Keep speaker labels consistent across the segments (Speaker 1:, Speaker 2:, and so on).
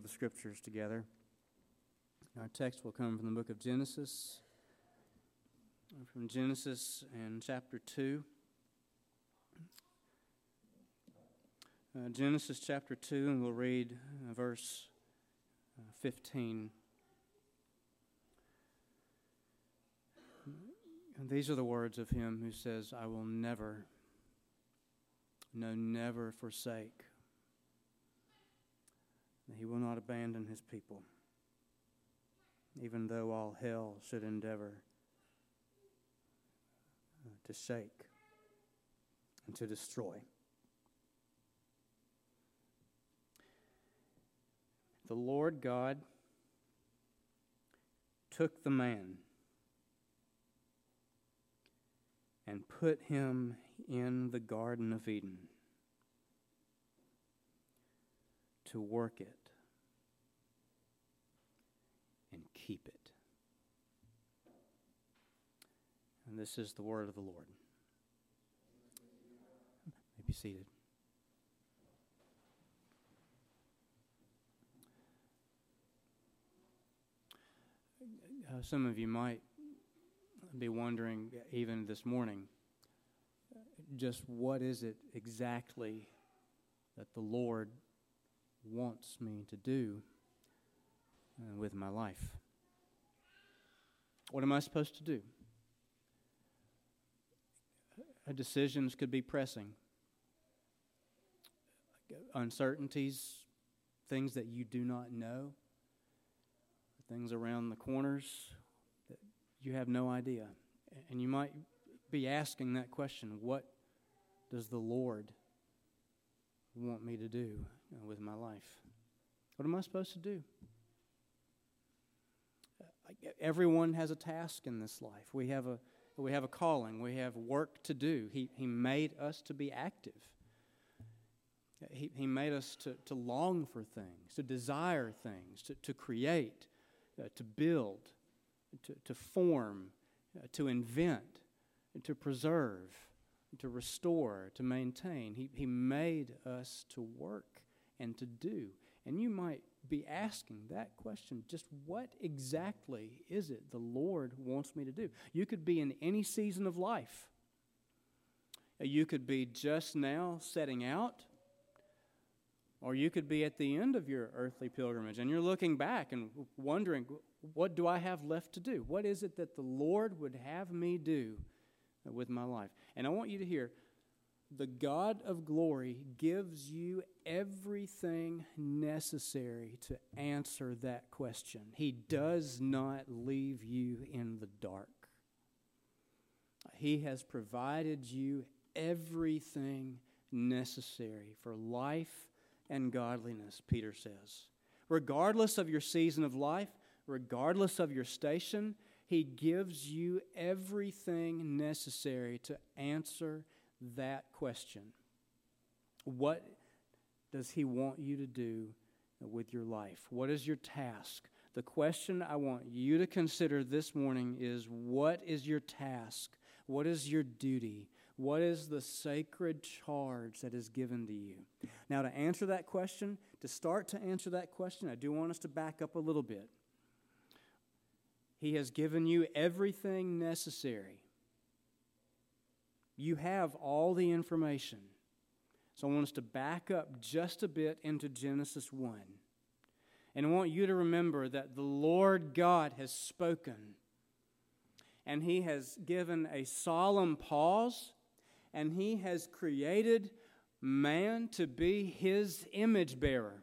Speaker 1: the Scriptures together. Our text will come from the book of Genesis, from Genesis and chapter 2. Genesis chapter 2, and we'll read verse 15. And these are the words of him who says, I will never forsake. He will not abandon his people, even though all hell should endeavor to shake and to destroy. The Lord God took the man and put him in the Garden of Eden to work it and keep it. And this is the word of the Lord. You may be seated. Some of you might be wondering, even this morning, just what is it exactly that the Lord wants me to do with my life? What am I supposed to do? Decisions could be pressing. Uncertainties, things that you do not know, things around the corners that you have no idea. And you might be asking that question, what does the Lord want me to do with my life? What am I supposed to do? Everyone has a task in this life. We have a calling. We have work to do. He made us to be active. He made us to long for things, to desire things, to create, to build, to form, to invent, to preserve, to restore, to maintain. He made us to work and to do. And you might be asking that question, just what exactly is it the Lord wants me to do? You could be in any season of life. You could be just now setting out, or you could be at the end of your earthly pilgrimage and you're looking back and wondering, what do I have left to do? What is it that the Lord would have me do with my life? And I want you to hear, the God of glory gives you everything necessary to answer that question. He does not leave you in the dark. He has provided you everything necessary for life and godliness, Peter says. Regardless of your season of life, regardless of your station, He gives you everything necessary to answer that question. What does He want you to do with your life? What is your task? The question I want you to consider this morning is, what is your task? What is your duty? What is the sacred charge that is given to you? Now, to answer that question, to start to answer that question, I do want us to back up a little bit. He has given you everything necessary. You have all the information. So I want us to back up just a bit into Genesis 1. And I want you to remember that the Lord God has spoken. And He has given a solemn pause. And He has created man to be His image bearer.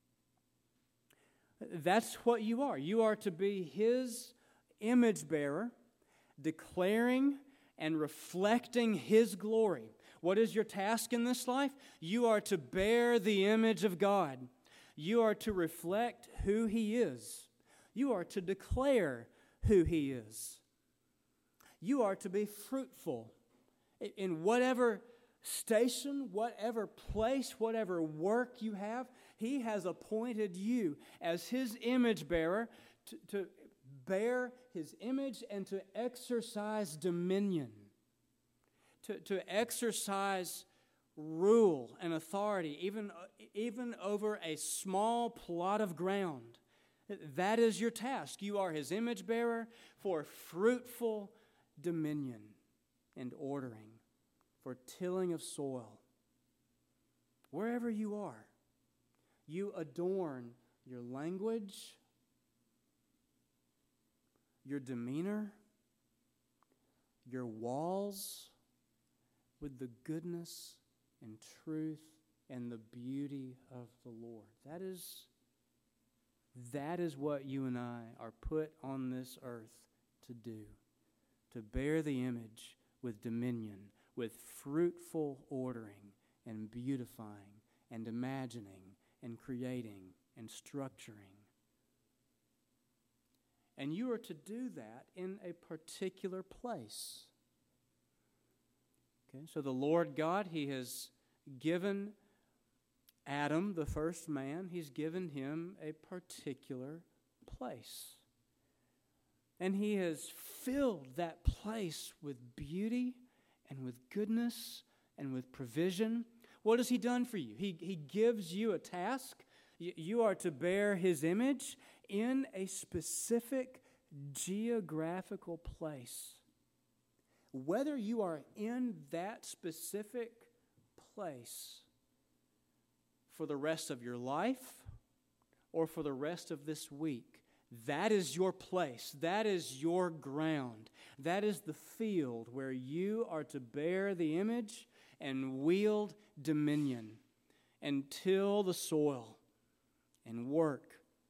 Speaker 1: That's what you are. You are to be His image bearer, declaring and reflecting His glory. What is your task in this life? You are to bear the image of God. You are to reflect who He is. You are to declare who He is. You are to be fruitful in whatever station, whatever place, whatever work you have. He has appointed you as His image bearer to bear His image and to exercise dominion, to exercise rule and authority, even over a small plot of ground. That is your task. You are His image bearer for fruitful dominion and ordering, for tilling of soil. Wherever you are, you adorn your language, your demeanor, your walls with the goodness and truth and the beauty of the Lord. That is what you and I are put on this earth to do, to bear the image with dominion, with fruitful ordering and beautifying and imagining and creating and structuring. And you are to do that in a particular place. Okay, so the Lord God, He has given Adam, the first man, He's given him a particular place. And He has filled that place with beauty and with goodness and with provision. What has He done for you? He gives you a task. You are to bear His image in a specific geographical place. Whether you are in that specific place for the rest of your life or for the rest of this week, that is your place. That is your ground. That is the field where you are to bear the image and wield dominion and till the soil and work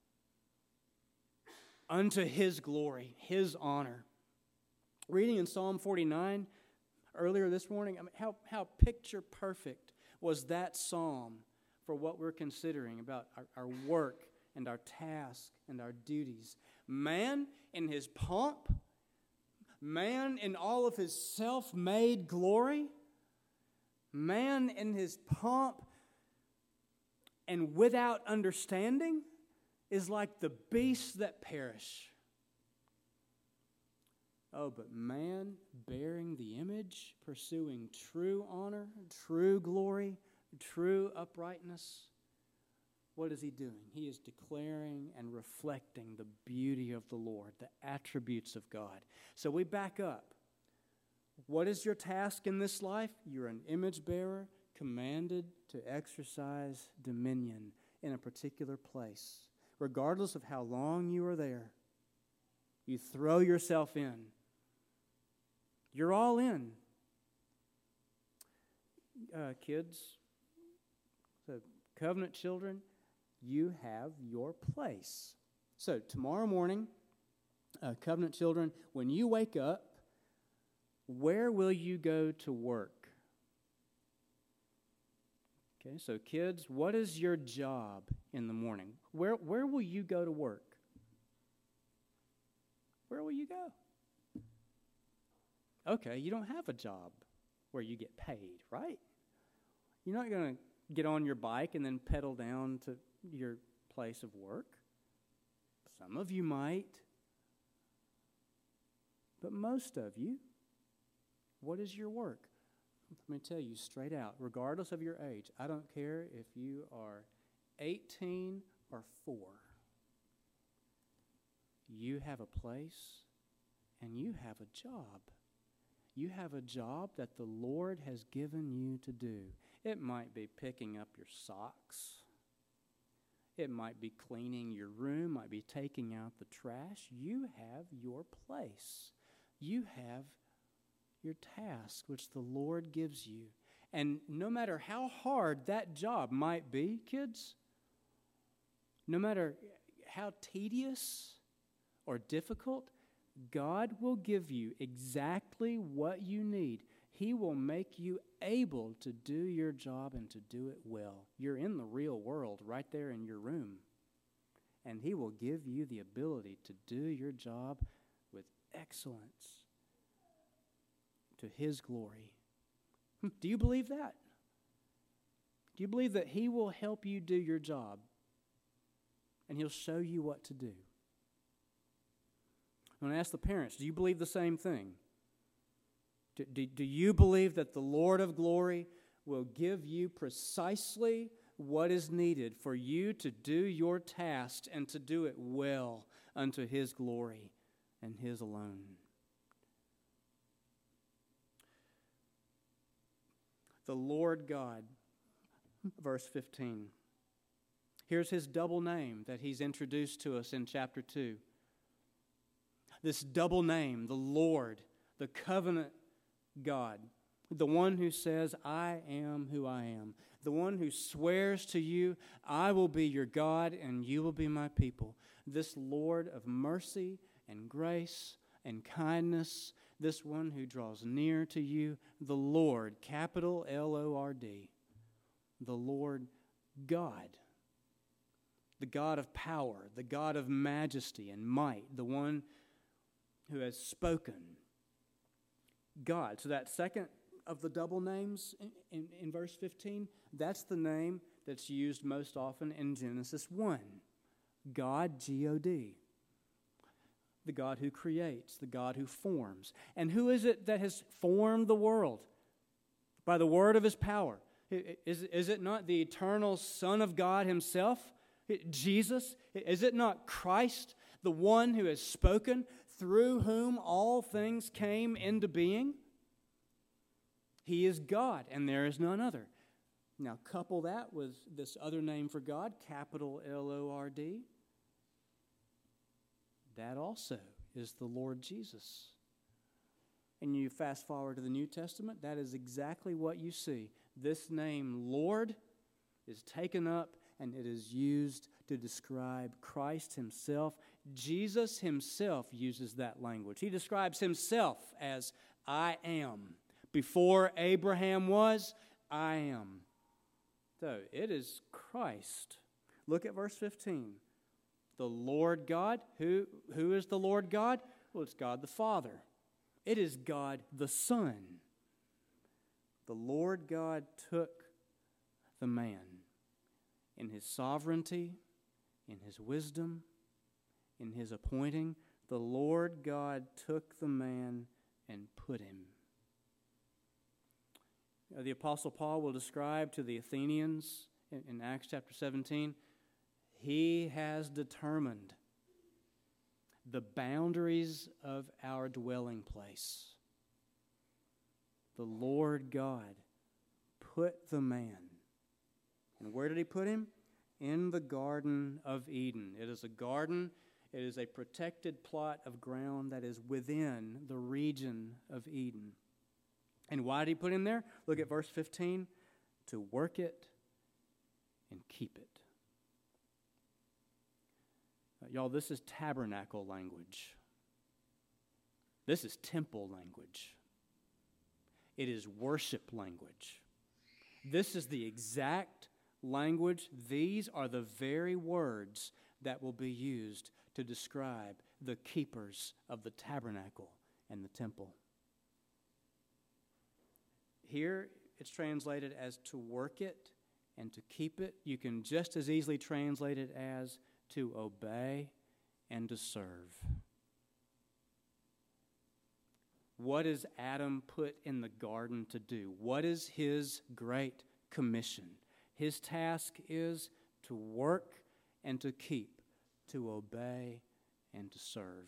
Speaker 1: unto His glory, His honor. Reading in Psalm 49 earlier this morning, how picture perfect was that psalm for what we're considering about our work and our task and our duties. Man in his pomp, man in all of his self-made glory, man in his pomp and without understanding is like the beasts that perish. Oh, but man bearing the image, pursuing true honor, true glory, true uprightness, what is he doing? He is declaring and reflecting the beauty of the Lord, the attributes of God. So we back up. What is your task in this life? You're an image bearer, commanded to exercise dominion in a particular place. Regardless of how long you are there, you throw yourself in. You're all in. Kids, so covenant children, you have your place. So tomorrow morning, covenant children, when you wake up, where will you go to work? Okay, so kids, what is your job in the morning? Where will you go to work? Where will you go? Okay, you don't have a job where you get paid, right? You're not going to get on your bike and then pedal down to your place of work. Some of you might. But most of you, what is your work? Let me tell you straight out, regardless of your age, I don't care if you are 18 or 4. You have a place and you have a job. You have a job that the Lord has given you to do. It might be picking up your socks. It might be cleaning your room, might be taking out the trash. You have your place. You have your task, which the Lord gives you. And no matter how hard that job might be, kids, no matter how tedious or difficult, God will give you exactly what you need. He will make you able to do your job and to do it well. You're in the real world right there in your room. And He will give you the ability to do your job with excellence to His glory. Do you believe that? Do you believe that He will help you do your job and He'll show you what to do? I'm going to ask the parents, do you believe the same thing? Do you believe that the Lord of glory will give you precisely what is needed for you to do your task and to do it well unto His glory and His alone. The Lord God, verse 15. Here's His double name that He's introduced to us in chapter 2. This double name, the Lord, the covenant God, the one who says, I am who I am, the one who swears to you, I will be your God and you will be my people. This Lord of mercy and grace and kindness, this one who draws near to you, the Lord, capital L-O-R-D, the Lord God, the God of power, the God of majesty and might, the one who has spoken. God. So that second of the double names in verse 15, that's the name that's used most often in Genesis 1. God, G-O-D. The God who creates, the God who forms. And who is it that has formed the world? By the word of His power. Is it not the eternal Son of God Himself, Jesus? Is it not Christ, the one who has spoken, through whom all things came into being? He is God, and there is none other. Now couple that with this other name for God, capital L-O-R-D. That also is the Lord Jesus. And you fast forward to the New Testament, that is exactly what you see. This name, Lord, is taken up and it is used to describe Christ Himself. Jesus Himself uses that language. He describes Himself as I am. Before Abraham was, I am. So it is Christ. Look at verse 15. The Lord God. Who is the Lord God? Well, it's God the Father. It is God the Son. The Lord God took the man in His sovereignty, in His wisdom, in His appointing. The Lord God took the man and put him. The Apostle Paul will describe to the Athenians in Acts chapter 17, He has determined the boundaries of our dwelling place. The Lord God put the man. And where did He put him? In the Garden of Eden. It is a garden. It is a protected plot of ground that is within the region of Eden. And why did He put him there? Look at verse 15. To work it and keep it. Y'all, this is tabernacle language. This is temple language. It is worship language. This is the exact language. These are the very words that will be used to describe the keepers of the tabernacle and the temple. Here it's translated as to work it and to keep it. You can just as easily translate it as to obey and to serve. What is Adam put in the garden to do? What is his great commission? His task is to work and to keep, to obey and to serve.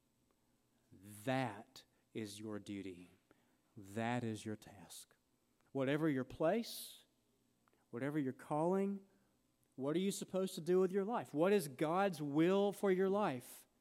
Speaker 1: That is your duty. That is your task. Whatever your place, whatever your calling, what are you supposed to do with your life? What is God's will for your life?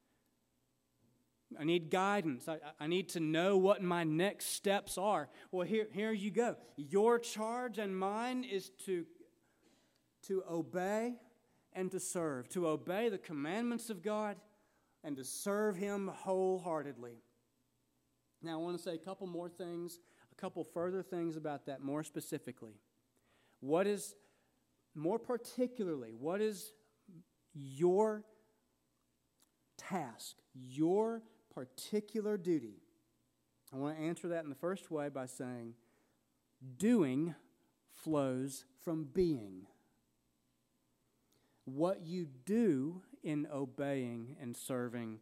Speaker 1: I need guidance. I need to know what my next steps are. Well, here you go. Your charge and mine is to obey and to serve. To obey the commandments of God and to serve Him wholeheartedly. Now, I want to say a couple more things, a couple further things about that more specifically. What is, more particularly, what is your task, your particular duty? I want to answer that in the first way by saying, doing flows from being. What you do in obeying and serving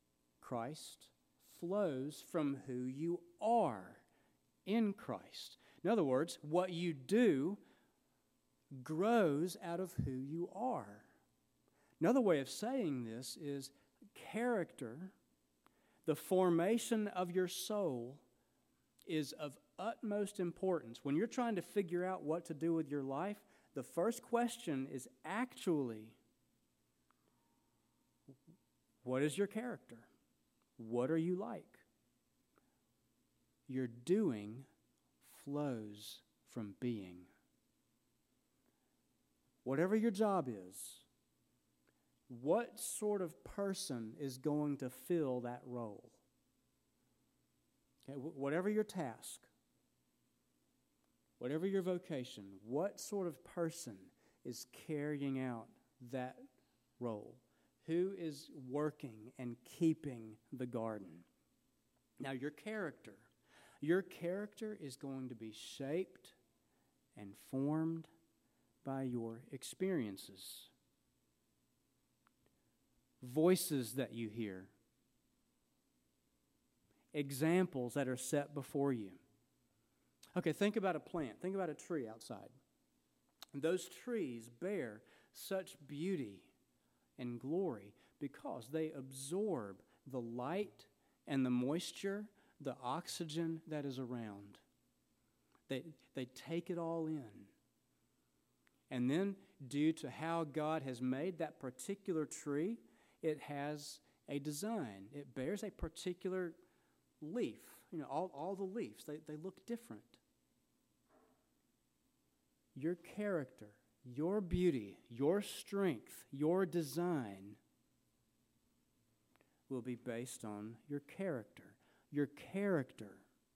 Speaker 1: Christ flows from who you are in Christ. In other words, what you do grows out of who you are. Another way of saying this is character, the formation of your soul, is of utmost importance. When you're trying to figure out what to do with your life, the first question is actually, what is your character? What are you like? Your doing flows from being. Whatever your job is, what sort of person is going to fill that role? Okay, whatever your task, whatever your vocation, what sort of person is carrying out that role? Who is working and keeping the garden? Now, your character is going to be shaped and formed by your experiences. Voices that you hear, examples that are set before you. Okay, think about a plant. Think about a tree outside. Those trees bear such beauty and glory because they absorb the light and the moisture, the oxygen that is around. They take it all in. And then, due to how God has made that particular tree, it has a design. It bears a particular leaf. You know, all the leaves, they look different. Your character, your beauty, your strength, your design will be based on your character. Your character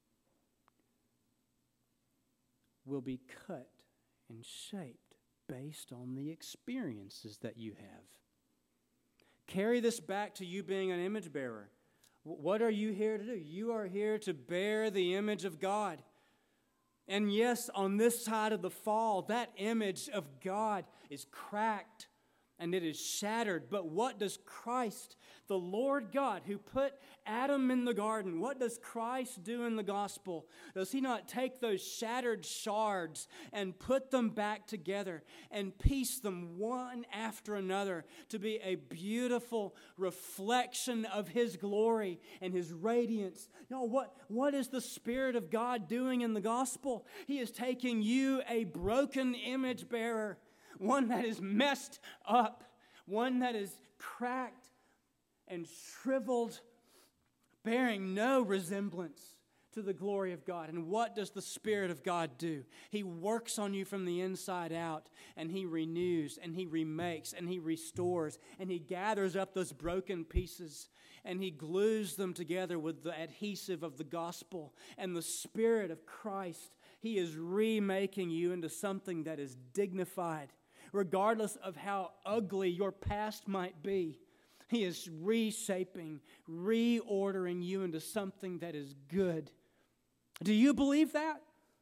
Speaker 1: will be cut and shaped based on the experiences that you have. Carry this back to you being an image bearer. What are you here to do? You are here to bear the image of God. And yes, on this side of the fall, that image of God is cracked and it is shattered. But what does Christ, the Lord God who put Adam in the garden, what does Christ do in the gospel? Does He not take those shattered shards and put them back together and piece them one after another to be a beautiful reflection of His glory and His radiance? No, what is the Spirit of God doing in the gospel? He is taking you, a broken image bearer, one that is messed up, one that is cracked and shriveled, bearing no resemblance to the glory of God. And what does the Spirit of God do? He works on you from the inside out, and He renews, and He remakes, and He restores, and He gathers up those broken pieces, and He glues them together with the adhesive of the gospel and the Spirit of Christ. He is remaking you into something that is dignified, regardless of how ugly your past might be. He is reshaping, reordering you into something that is good. Do you believe that?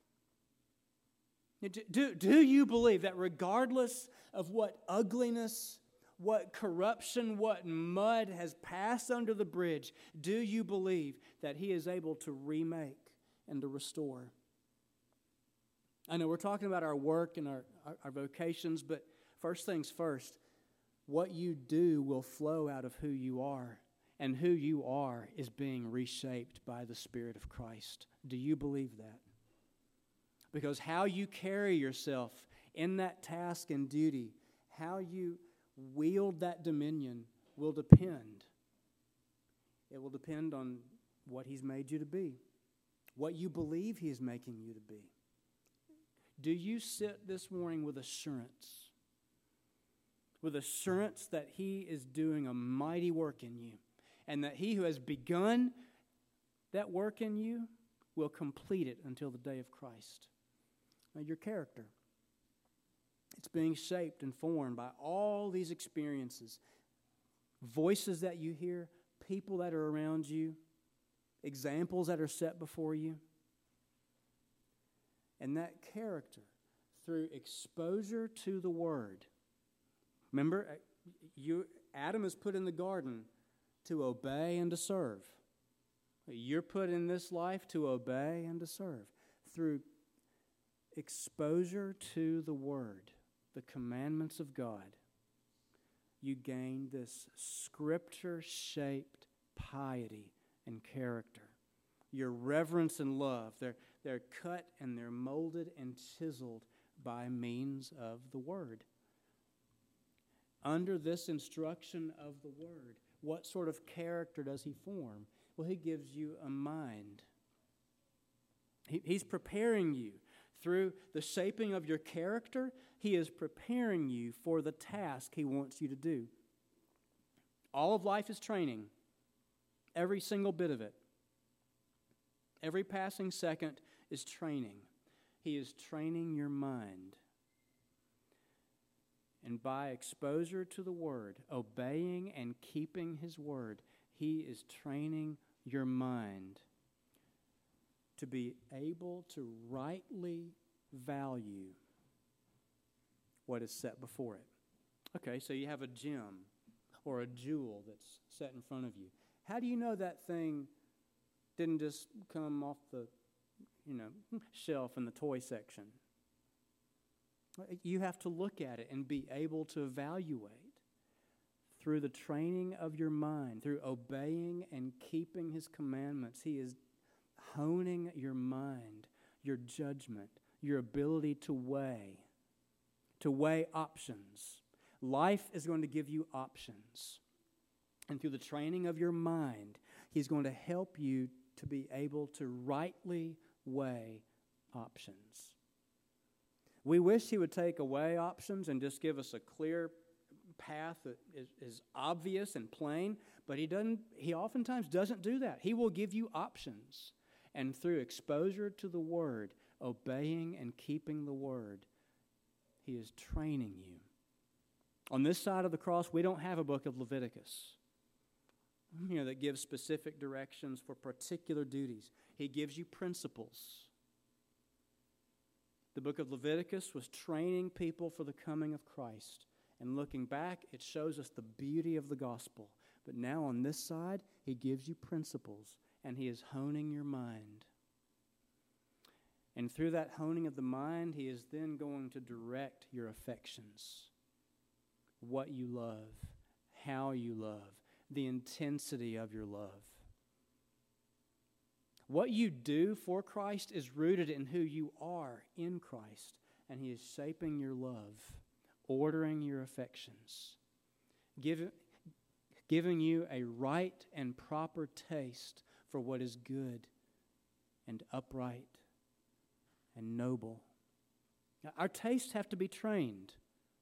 Speaker 1: Do you believe that regardless of what ugliness, what corruption, what mud has passed under the bridge, do you believe that He is able to remake and to restore? I know we're talking about our work and our vocations, but first things first, what you do will flow out of who you are, and who you are is being reshaped by the Spirit of Christ. Do you believe that? Because how you carry yourself in that task and duty, how you wield that dominion will depend. It will depend on what He's made you to be, what you believe He is making you to be. Do you sit this morning with assurance? With assurance that He is doing a mighty work in you, and that He who has begun that work in you will complete it until the day of Christ. Now, your character, it's being shaped and formed by all these experiences, voices that you hear, people that are around you, examples that are set before you. And that character, through exposure to the Word. Remember, Adam is put in the garden to obey and to serve. You're put in this life to obey and to serve. Through exposure to the Word, the commandments of God, you gain this Scripture-shaped piety and character. Your reverence and love, they're cut and they're molded and chiseled by means of the Word. Under this instruction of the Word, what sort of character does He form? Well, He gives you a mind. He's preparing you. Through the shaping of your character, He is preparing you for the task He wants you to do. All of life is training. Every single bit of it. Every passing second is training. He is training your mind. And by exposure to the Word, obeying and keeping His Word, He is training your mind to be able to rightly value what is set before it. Okay, so you have a gem or a jewel that's set in front of you. How do you know that thing didn't just come off the, shelf in the toy section? You have to look at it and be able to evaluate. Through the training of your mind, through obeying and keeping His commandments, He is honing your mind, your judgment, your ability to weigh options. Life is going to give you options. And through the training of your mind, He's going to help you to be able to rightly weigh options. We wish He would take away options and just give us a clear path that is obvious and plain, but He doesn't. He oftentimes doesn't do that. He will give you options. And through exposure to the Word, obeying and keeping the Word, He is training you. On this side of the cross, we don't have a book of Leviticus, that gives specific directions for particular duties. He gives you principles. The book of Leviticus was training people for the coming of Christ. And looking back, it shows us the beauty of the gospel. But now on this side, He gives you principles, and He is honing your mind. And through that honing of the mind, He is then going to direct your affections. What you love, how you love, the intensity of your love. What you do for Christ is rooted in who you are in Christ, and He is shaping your love, ordering your affections, giving you a right and proper taste for what is good and upright and noble. Now, our tastes have to be trained.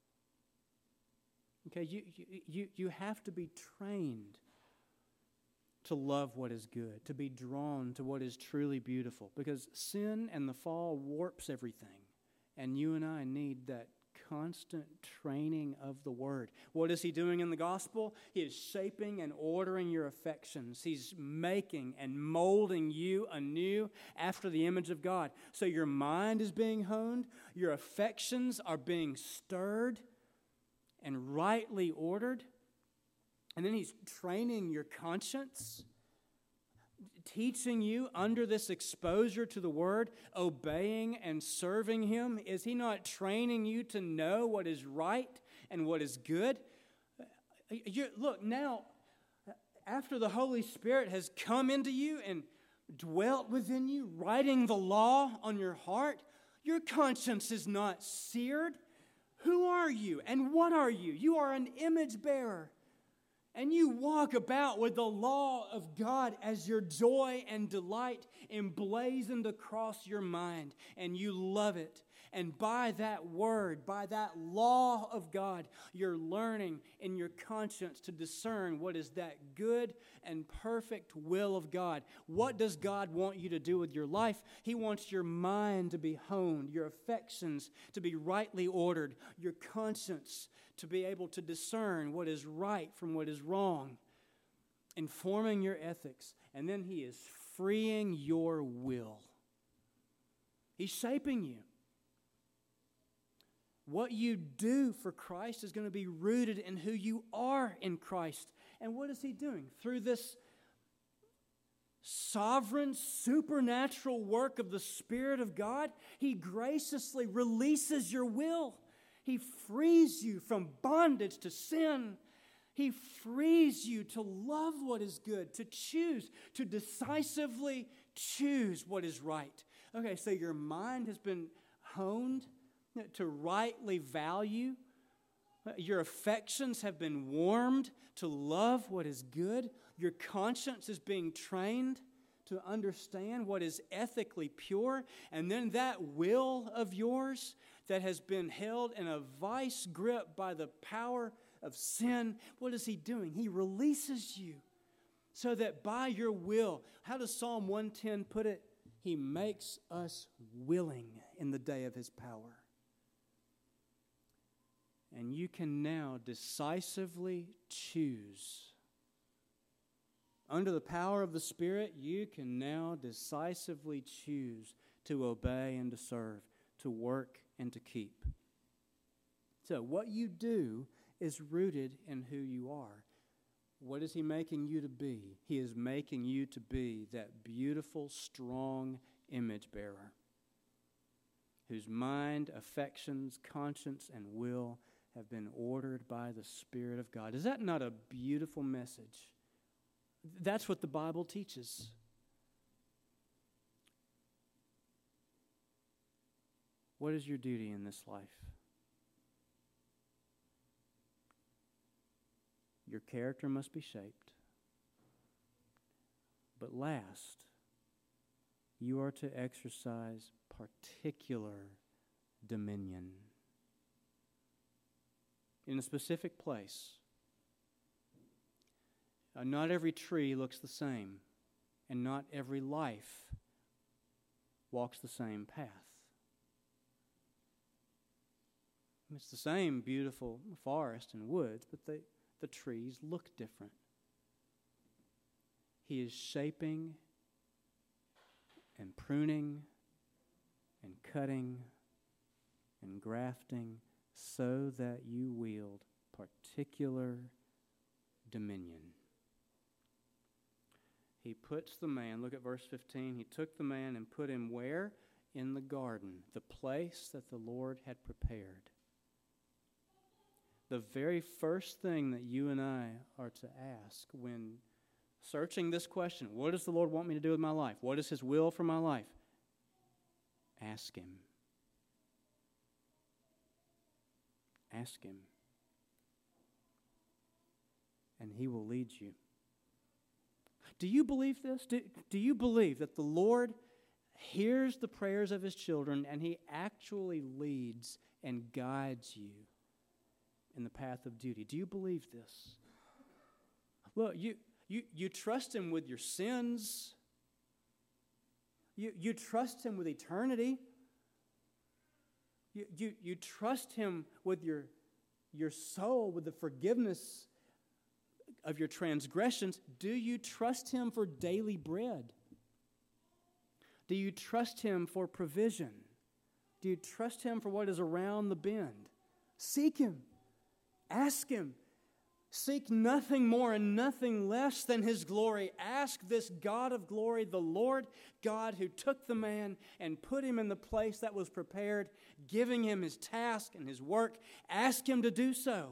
Speaker 1: Okay, you have to be trained to love what is good, to be drawn to what is truly beautiful, because sin and the fall warps everything, and you and I need that constant training of the Word. What is He doing in the gospel? He is shaping and ordering your affections. He's making and molding you anew after the image of God. So your mind is being honed, your affections are being stirred and rightly ordered. And then He's training your conscience, teaching you under this exposure to the Word, obeying and serving Him. Is He not training you to know what is right and what is good? Look, now, after the Holy Spirit has come into you and dwelt within you, writing the law on your heart, your conscience is not seared. Who are you and what are you? You are an image bearer. And you walk about with the law of God as your joy and delight emblazoned across your mind, and you love it. And by that word, by that law of God, you're learning in your conscience to discern what is that good and perfect will of God. What does God want you to do with your life? He wants your mind to be honed, your affections to be rightly ordered, your conscience to be able to discern what is right from what is wrong, informing your ethics. And then He is freeing your will. He's shaping you. What you do for Christ is going to be rooted in who you are in Christ. And what is He doing? Through this sovereign, supernatural work of the Spirit of God, He graciously releases your will. He frees you from bondage to sin. He frees you to love what is good, to choose, to decisively choose what is right. Okay, so your mind has been honed to rightly value. Your affections have been warmed to love what is good. Your conscience is being trained to understand what is ethically pure. And then that will of yours that has been held in a vice grip by the power of sin, what is He doing? He releases you so that by your will, how does Psalm 110 put it? He makes us willing in the day of His power. And you can now decisively choose. Under the power of the Spirit, you can now decisively choose to obey and to serve, to work and to keep. So what you do is rooted in who you are. What is He making you to be? He is making you to be that beautiful, strong image bearer whose mind, affections, conscience, and will have been ordered by the Spirit of God. Is that not a beautiful message? That's what the Bible teaches. What is your duty in this life? Your character must be shaped. But last, you are to exercise particular dominion in a specific place. Not every tree looks the same, and not every life walks the same path. It's the same beautiful forest and woods, but the trees look different. He is shaping and pruning and cutting and grafting so that you wield particular dominion. He puts the man, look at verse 15, He took the man and put him where? In the garden, the place that the Lord had prepared. The very first thing that you and I are to ask when searching this question, what does the Lord want me to do with my life? What is His will for my life? Ask Him. Ask Him. And He will lead you. Do you believe this? Do you believe that the Lord hears the prayers of His children and He actually leads and guides you in the path of duty? Do you believe this? Look, you trust Him with your sins. You trust Him with eternity. You trust Him with your soul, with the forgiveness of your transgressions. Do you trust Him for daily bread? Do you trust Him for provision? Do you trust Him for what is around the bend? Seek Him. Ask Him. Seek nothing more and nothing less than His glory. Ask this God of glory, the Lord God who took the man and put him in the place that was prepared, giving him his task and his work. Ask Him to do so.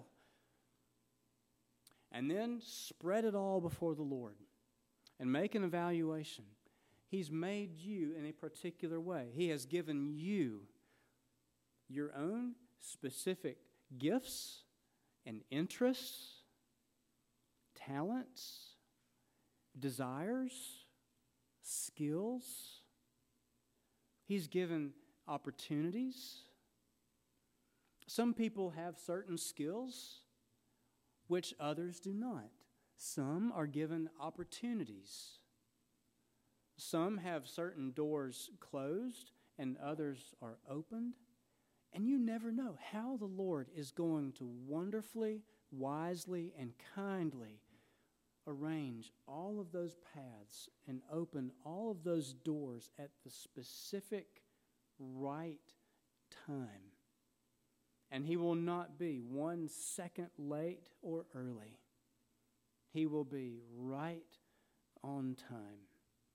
Speaker 1: And then spread it all before the Lord and make an evaluation. He's made you in a particular way. He has given you your own specific gifts and interests, talents, desires, skills. He's given opportunities. Some people have certain skills which others do not. Some are given opportunities. Some have certain doors closed and others are opened. And you never know how the Lord is going to wonderfully, wisely, and kindly arrange all of those paths and open all of those doors at the specific right time. And He will not be 1 second late or early. He will be right on time.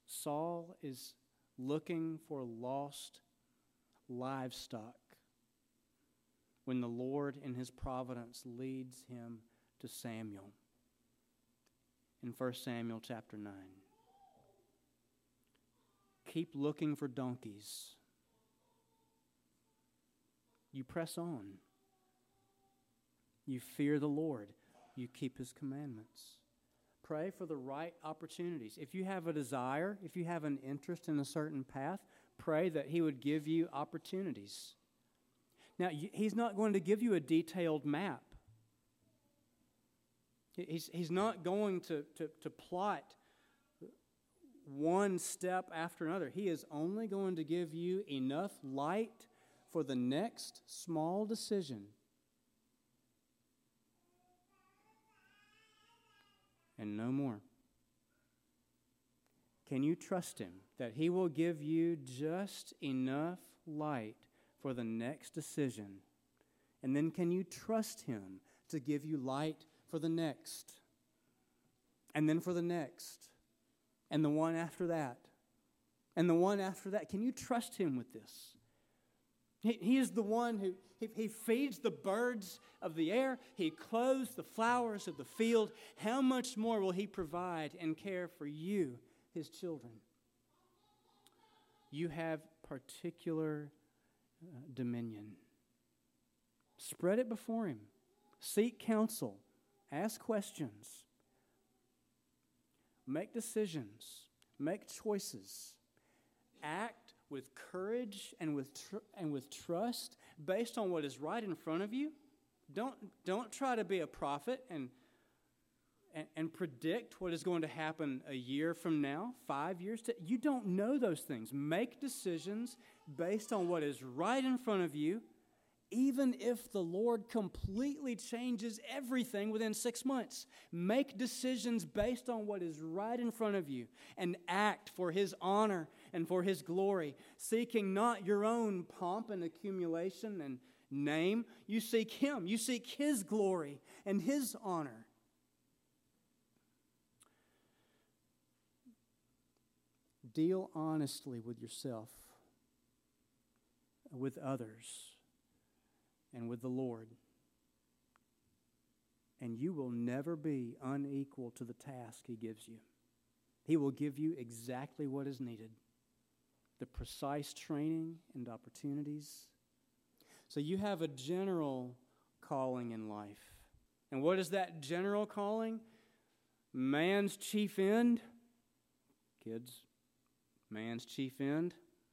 Speaker 1: Saul is looking for lost livestock when the Lord in his providence leads him to Samuel in 1 Samuel chapter 9. Keep looking for donkeys. You press on. You fear the Lord. You keep His commandments. Pray for the right opportunities. If you have a desire, if you have an interest in a certain path, pray that He would give you opportunities. Now, He's not going to give you a detailed map. He's not going to plot one step after another. He is only going to give you enough light for the next small decision. And no more. Can you trust Him that He will give you just enough light for the next decision? And then can you trust Him to give you light for the next? And then for the next? And the one after that? And the one after that? Can you trust Him with this? He is the one who He feeds the birds of the air. He clothes the flowers of the field. How much more will He provide and care for you, His children? You have particular dominion. Spread it before Him. Seek counsel. Ask questions. Make decisions. Make choices. Act with courage and with trust based on what is right in front of you. Don't try to be a prophet and predict what is going to happen a year from now, 5 years. You don't know those things. Make decisions based on what is right in front of you, even if the Lord completely changes everything within 6 months. Make decisions based on what is right in front of you and act for His honor and for His glory, seeking not your own pomp and accumulation and name. You seek Him. You seek His glory and His honor. Deal honestly with yourself, with others, and with the Lord. And you will never be unequal to the task He gives you. He will give you exactly what is needed, the precise training and opportunities. So you have a general calling in life. And what is that general calling? Man's chief end? Kids, man's chief end?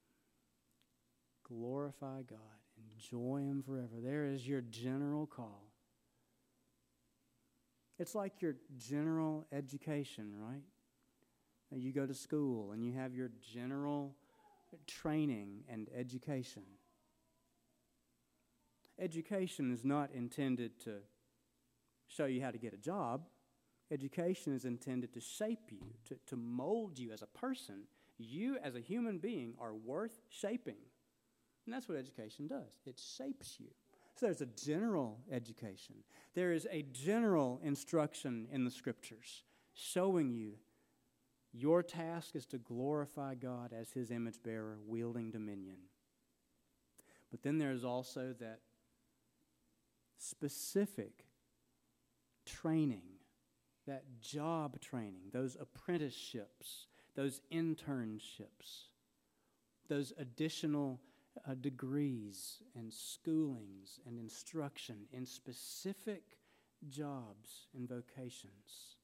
Speaker 1: Glorify God. Enjoy Him forever. There is your general call. It's like your general education, right? You go to school and you have your general training and education. Education is not intended to show you how to get a job. Education is intended to shape you, to mold you as a person. You as a human being are worth shaping. And that's what education does. It shapes you. So there's a general education. There is a general instruction in the Scriptures showing you your task is to glorify God as His image bearer, wielding dominion. But then there's also that specific training, that job training, those apprenticeships, those internships, those additional degrees and schoolings and instruction in specific jobs and vocations,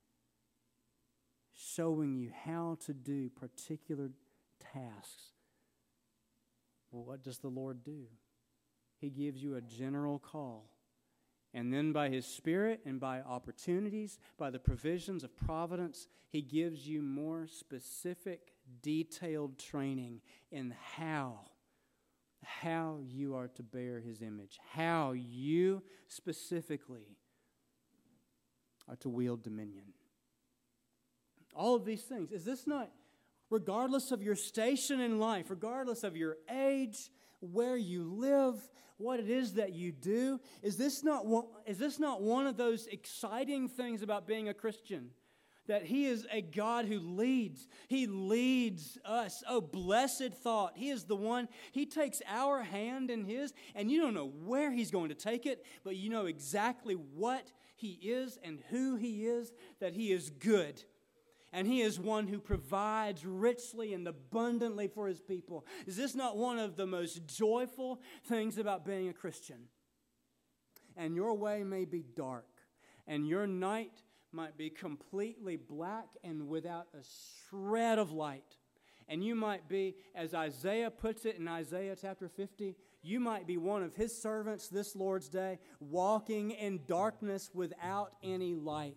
Speaker 1: showing you how to do particular tasks. Well, what does the Lord do? He gives you a general call. And then by His Spirit and by opportunities, by the provisions of providence, He gives you more specific, detailed training in how you are to bear His image, how you specifically are to wield dominion. All of these things. Is this not, regardless of your station in life, regardless of your age, where you live, what it is that you do, is this not one of those exciting things about being a Christian? that He is a God who leads. He leads us. Oh, blessed thought. He is the one. He takes our hand in His, and you don't know where He's going to take it, but you know exactly what He is and who He is, that He is good. And He is one who provides richly and abundantly for His people. Is this not one of the most joyful things about being a Christian? And your way may be dark, and your night might be completely black and without a shred of light. And you might be, as Isaiah puts it in Isaiah chapter 50, you might be one of His servants this Lord's day, walking in darkness without any light.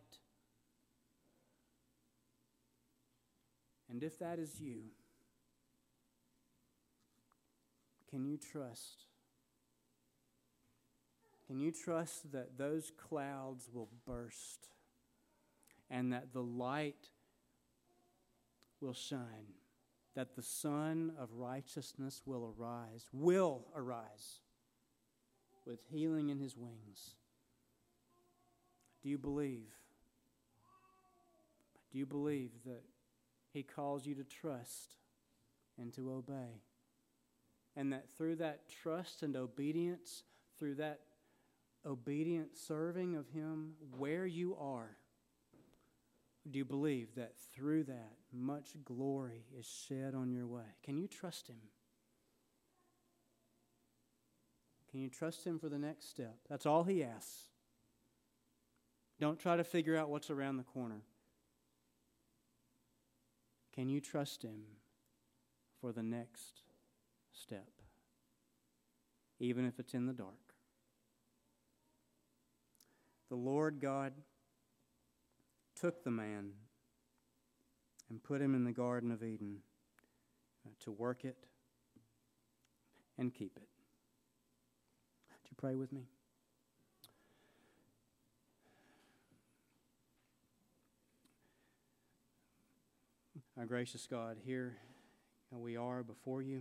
Speaker 1: And if that is you, can you trust? Can you trust that those clouds will burst and that the light will shine, that the Sun of righteousness will arise with healing in His wings? Do you believe? Do you believe that He calls you to trust and to obey? And that through that trust and obedience, through that obedient serving of Him where you are, do you believe that through that much glory is shed on your way? Can you trust Him? Can you trust Him for the next step? That's all He asks. Don't try to figure out what's around the corner. Can you trust Him for the next step, even if it's in the dark? The Lord God took the man and put him in the Garden of Eden to work it and keep it. Would you pray with me? Our gracious God, here we are before You.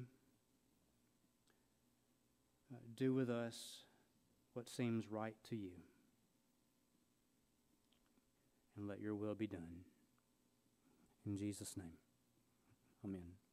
Speaker 1: Do with us what seems right to You, and let Your will be done. In Jesus' name, amen.